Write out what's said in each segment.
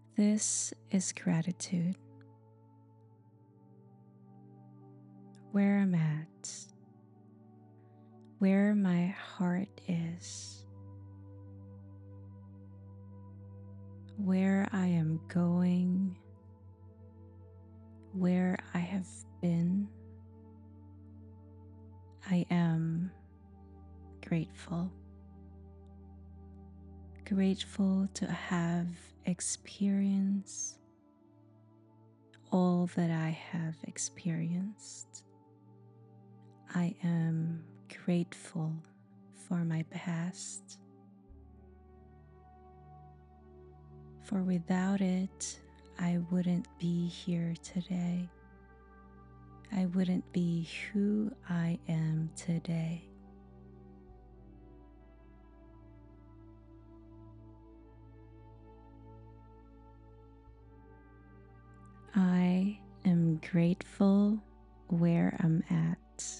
This is gratitude. Where I'm at, where my heart is, where I am going, where I have been, I am grateful. Grateful to have experienced all that I have experienced. I am grateful for my past, for without it, I wouldn't be here today. I wouldn't be who I am today. I am grateful where I'm at.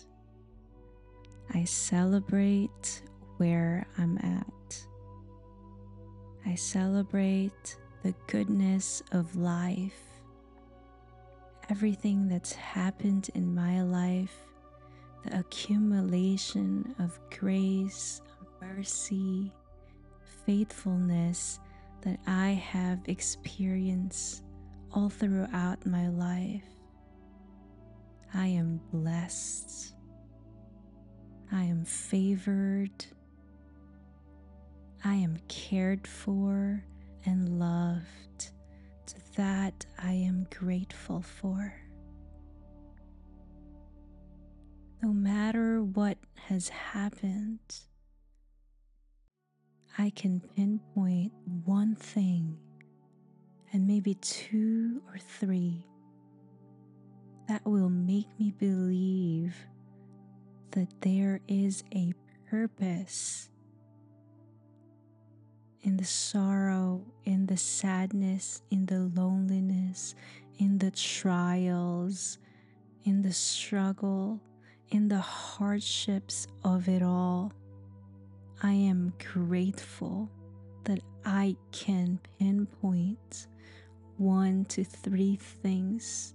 I celebrate where I'm at. I celebrate the goodness of life. Everything that's happened in my life, the accumulation of grace, mercy, faithfulness that I have experienced all throughout my life. I am blessed. I am favored. I am cared for and loved. To that I am grateful for. No matter what has happened, I can pinpoint one thing and maybe two or three that will make me believe that there is a purpose in the sorrow, in the sadness, in the loneliness, in the trials, in the struggle, in the hardships of it all. I am grateful that I can pinpoint 1 to 3 things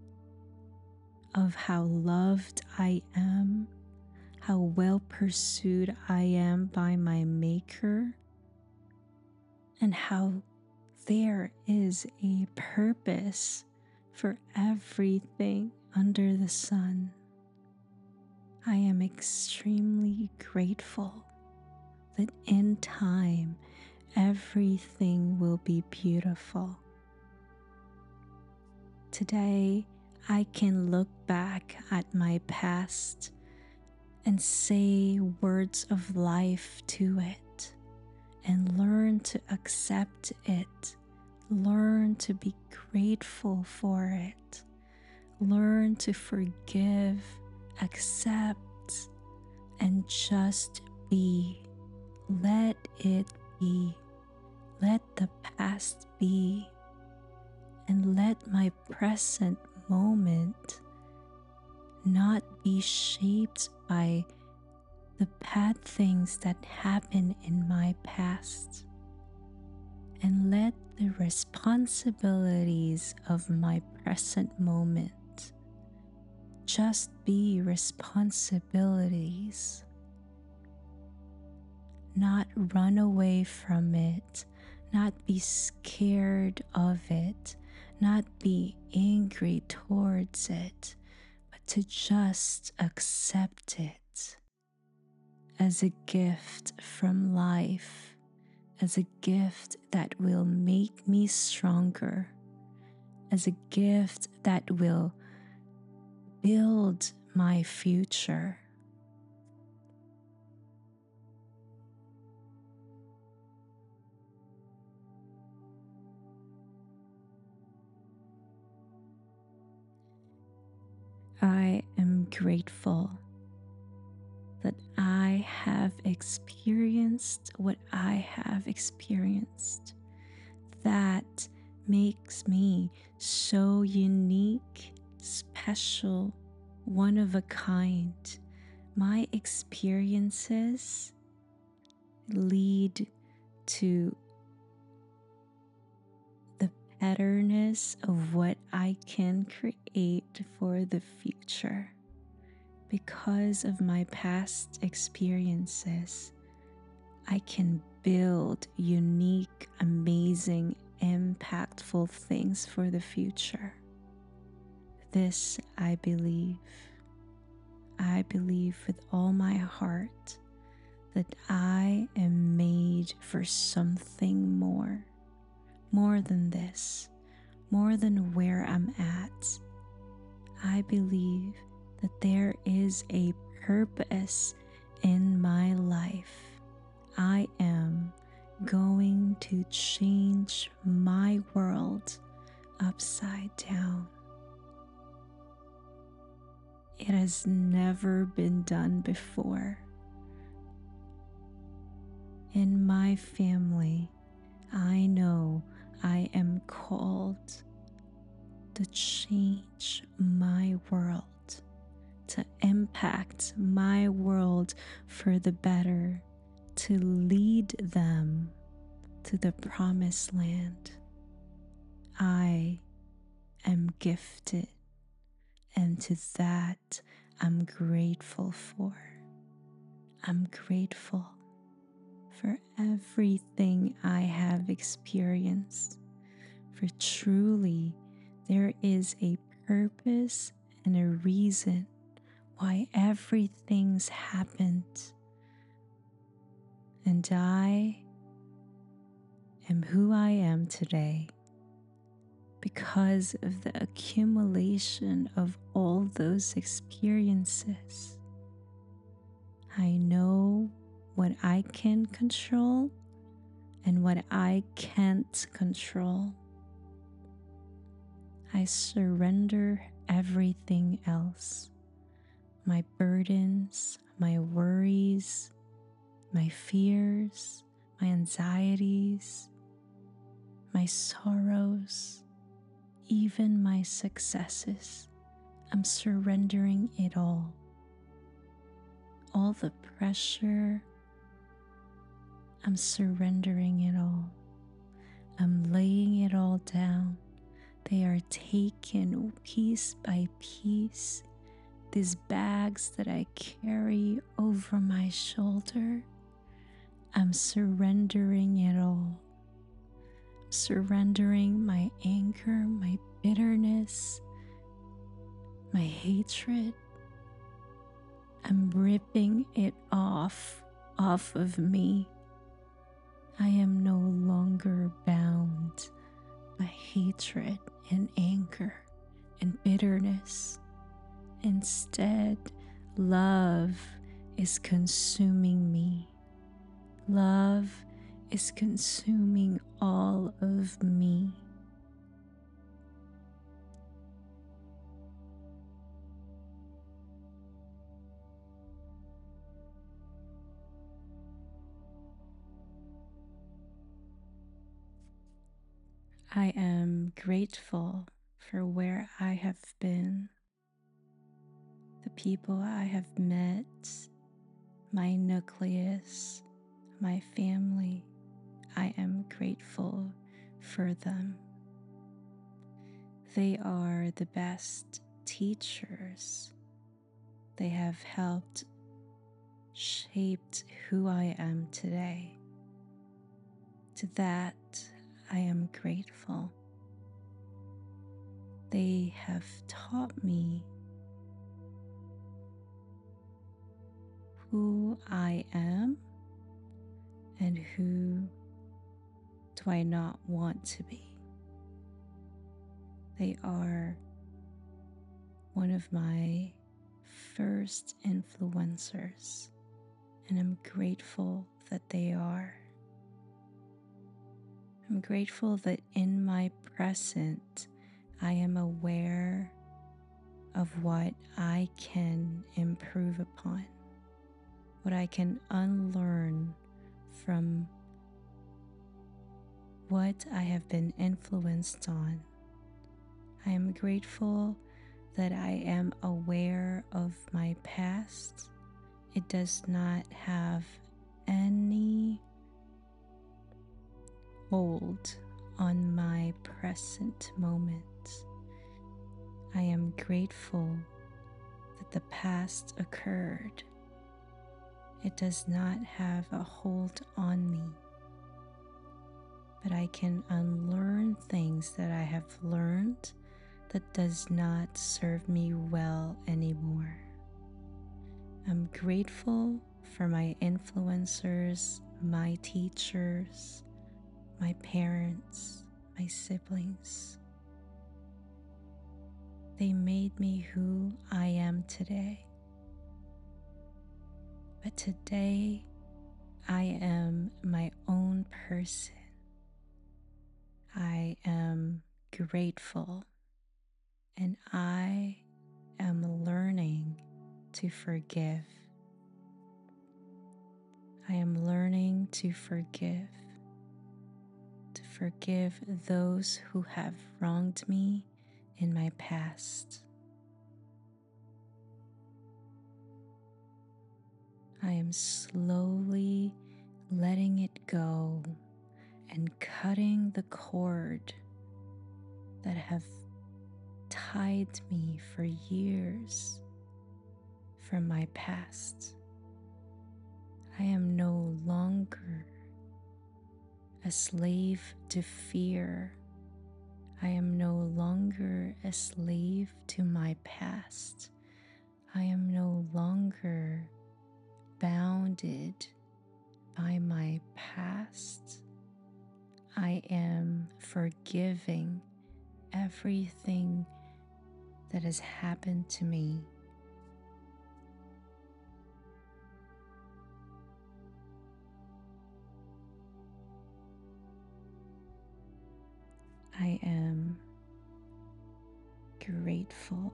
of how loved I am, how well pursued I am by my Maker, and how there is a purpose for everything under the sun. I am extremely grateful that in time, everything will be beautiful. Today, I can look back at my past and say words of life to it and learn to accept it, learn to be grateful for it, learn to forgive, accept, and just be. Let it be. Let the past be. And let my present moment not be shaped by the bad things that happened in my past. And let the responsibilities of my present moment just be responsibilities. Not run away from it, not be scared of it, not be angry towards it, but to just accept it as a gift from life, as a gift that will make me stronger, as a gift that will build my future. I am grateful that I have experienced what I have experienced. That makes me so unique, special, one of a kind. My experiences lead to the betterness of what I can create for the future. Because of my past experiences, I can build unique, amazing, impactful things for the future. This I believe. I believe with all my heart that I am made for something more than this, more than where I'm at. I believe that there is a purpose in my life. I am going to change my world upside down. It has never been done before. In my family, I know I am called to change my world, to impact my world for the better, to lead them to the promised land. I am gifted, and to that I'm grateful for. I'm grateful for everything I have experienced, for truly there is a purpose and a reason why everything's happened. And I am who I am today because of the accumulation of all those experiences. I know what I can control and what I can't control. I surrender everything else, my burdens, my worries, my fears, my anxieties, my sorrows, even my successes. I'm surrendering it all. All the pressure, I'm surrendering it all. I'm laying it all down. They are taken piece by piece. These bags that I carry over my shoulder, I'm surrendering it all. Surrendering my anger, my bitterness, my hatred. I'm ripping it off of me. I am no longer bound by hatred and anger and bitterness. Instead, love is consuming me. Love is consuming all of me. I am grateful for where I have been, the people I have met, my nucleus, my family. I am grateful for them. They are the best teachers. They have helped shaped who I am today. To that, I am grateful. They have taught me who I am and who do I not want to be. They are one of my first influencers, and I'm grateful that they are. I'm grateful that in my present, I am aware of what I can improve upon, what I can unlearn from what I have been influenced on. I am grateful that I am aware of my past. It does not have any hold on my present moment. I am grateful that the past occurred. It does not have a hold on me, but I can unlearn things that I have learned that does not serve me well anymore. I'm grateful for my influencers, my teachers, my parents, my siblings. They made me who I am today. But today, I am my own person. I am grateful, and I am learning to forgive. I am learning to forgive those who have wronged me in my past. I am slowly letting it go and cutting the cord that have tied me for years from my past. I am no longer a slave to fear. I am no longer a slave to my past. I am no longer bounded by my past. I am forgiving everything that has happened to me. I am grateful,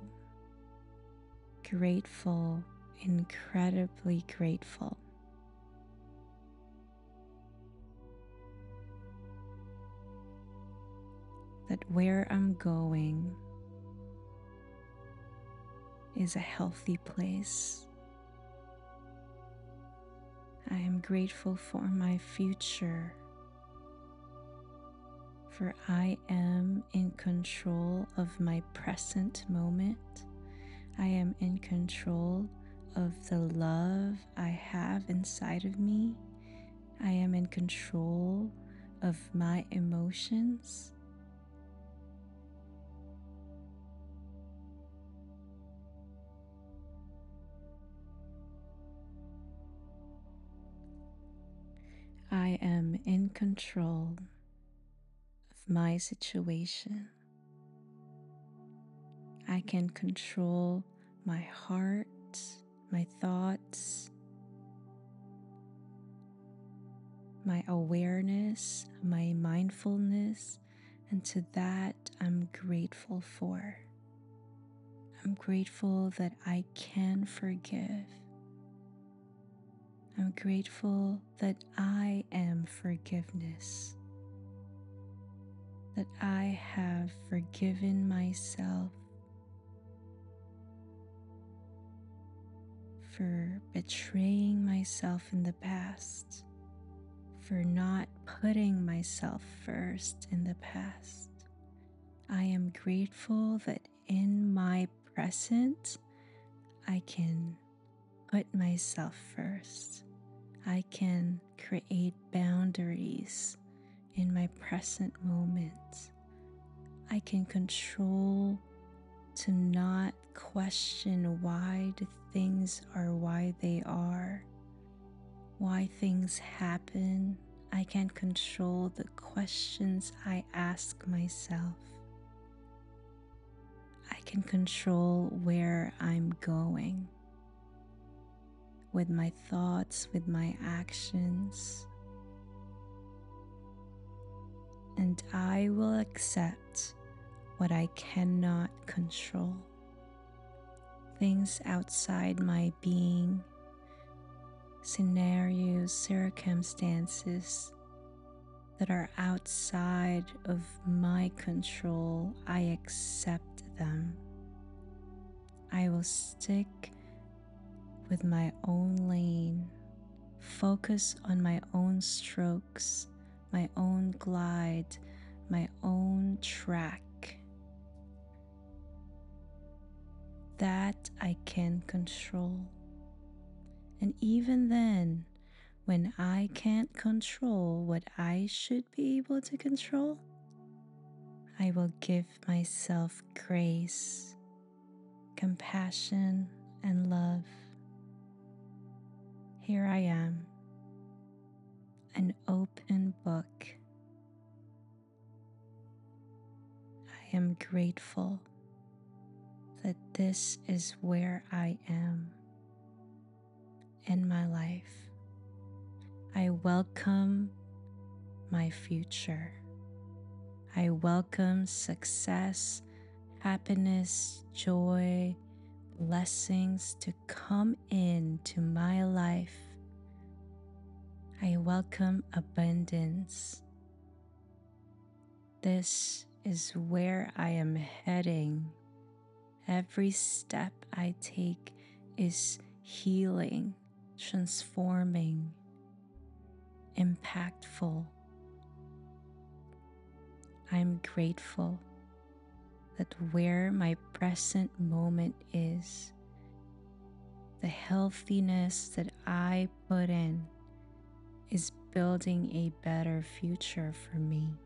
incredibly grateful. That where I'm going is a healthy place. I am grateful for my future, for I am in control of my present moment. I am in control of the love I have inside of me. I am in control of my emotions. I am in control of my situation. I can control my heart, my thoughts, my awareness, my mindfulness, and to that I'm grateful for. I'm grateful that I can forgive. I'm grateful that I am forgiveness, that I have forgiven myself for betraying myself in the past, for not putting myself first in the past. I am grateful that in my present, I can put myself first. I can create boundaries in my present moment. I can control to not question why the things are why they are, why things happen. I can control the questions I ask myself. I can control where I'm going with my thoughts, with my actions. And I will accept what I cannot control. Things outside my being, scenarios, circumstances that are outside of my control, I accept them. I will stick with my own lane, focus on my own strokes, my own glide, my own track that I can control. And even then, when I can't control what I should be able to control, I will give myself grace, compassion, and love. Here I am, an open book. I am grateful that this is where I am in my life. I welcome my future. I welcome success, happiness, joy, blessings to come into my life. I welcome abundance. This is where I am heading. Every step I take is healing, transforming, impactful. I'm grateful that where my present moment is, the healthiness that I put in is building a better future for me.